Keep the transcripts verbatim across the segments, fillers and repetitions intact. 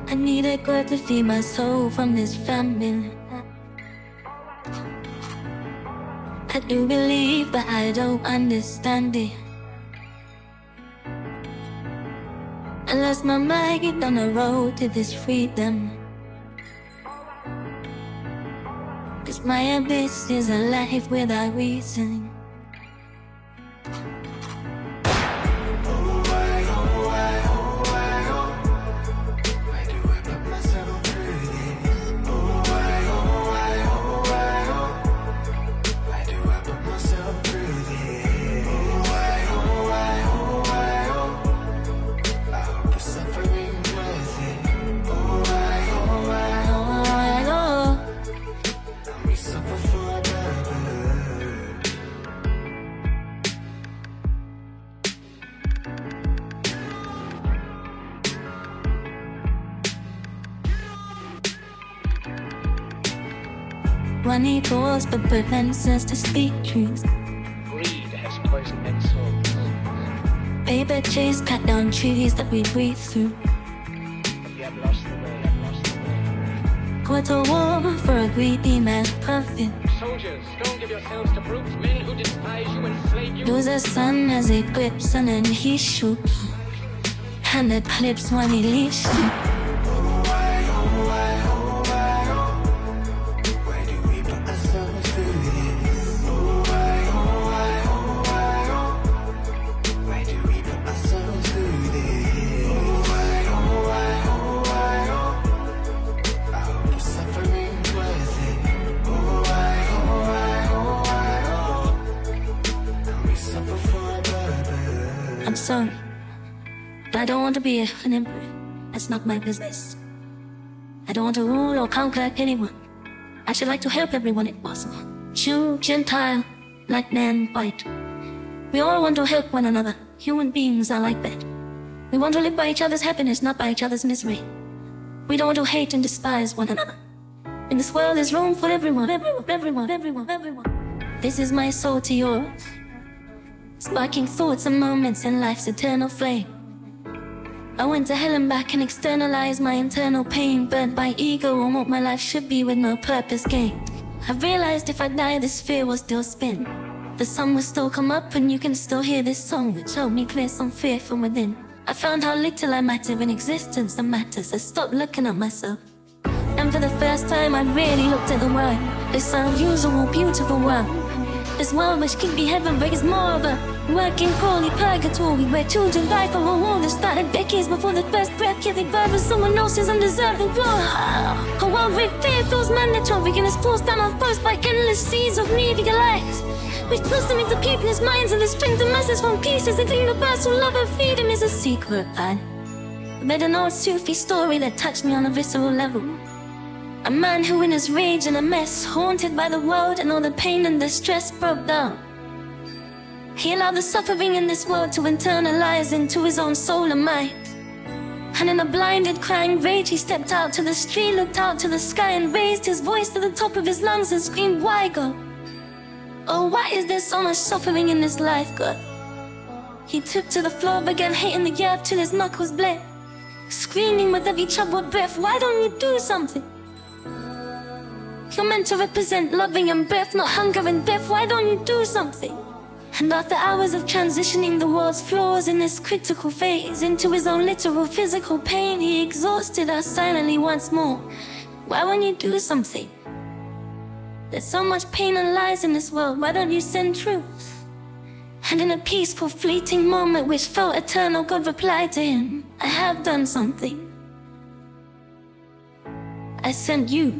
I need a God to feed my soul from this famine. I do believe, but I don't understand it. I lost my mind on the road to this freedom. Cause my abyss is a life without reason. Money calls but prevents us to speak truth. Greed has poisoned men's souls. Paper chase cut down trees that we breathe through. But we have lost the way, have lost the way. Go to war for a greedy man's profit. Soldiers, don't give yourselves to brutes. Men who despise you enslave you. Lose a son as he clips and then he shoots. And it clips when he leaves you. I'm sorry, but I don't want to be an emperor. That's not my business. I don't want to rule or conquer anyone. I should like to help everyone if possible. Jew, Gentile, black man, white. We all want to help one another. Human beings are like that. We want to live by each other's happiness, not by each other's misery. We don't want to hate and despise one another. In this world there's room for everyone, everyone, everyone, everyone, everyone. This is my soul to yours, sparking thoughts and moments in life's eternal flame. I went to hell and back and externalized my internal pain, burnt by ego on what my life should be with no purpose gained. I've realized if I die this fear will still spin. The sun will still come up and you can still hear this song which helped me clear some fear from within. I found how little I matter in existence that matters. I stopped looking at myself, and for the first time I really looked at the world. This unusual, beautiful world. This world which could be heaven but is more of a working holy purgatory where children die for a war that started decades before the first breath giving birth to someone else's undeserving war. A world where fear feels mandatory and is forced down our thirst by endless seas of needing lives, which puts them into people's minds and the strength of masses from pieces. The universal love and freedom is a secret I read an old Sufi story that touched me on a visceral level. A man who in his rage and a mess, haunted by the world and all the pain and distress, broke down. He allowed the suffering in this world to internalize into his own soul and mind. And in a blinded, crying rage, he stepped out to the street, looked out to the sky and raised his voice to the top of his lungs and screamed, "Why, God? Oh, why is there so much suffering in this life, God?" He took to the floor, began hitting the earth till his knuckles bled, screaming with every troubled breath, "Why don't you do something? You're meant to represent loving and breath, not hunger and death. Why don't you do something?" And after hours of transitioning the world's flaws in this critical phase into his own literal physical pain, he exhausted us silently once more. "Why won't you do something? There's so much pain and lies in this world. Why don't you send truth?" And in a peaceful, fleeting moment which felt eternal, God replied to him, "I have done something. I sent you."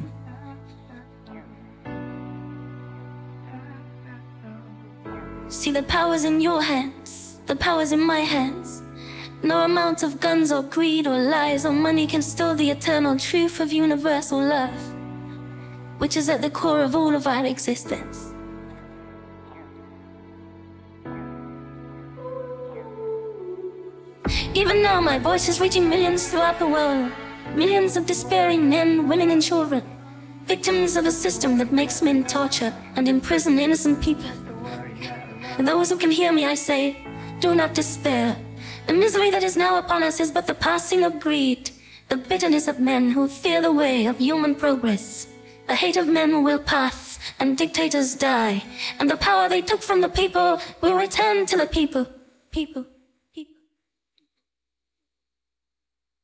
See, the power's in your hands, the power's in my hands. No amount of guns or greed or lies or money can steal the eternal truth of universal love, which is at the core of all of our existence. Even now my voice is reaching millions throughout the world. Millions of despairing men, women and children, victims of a system that makes men torture and imprison innocent people. And those who can hear me, I say, do not despair. The misery that is now upon us is but the passing of greed. The The bitterness of men who fear the way of human progress. The hate of men will pass, and dictators die, and the power they took from the people will return to the people. People.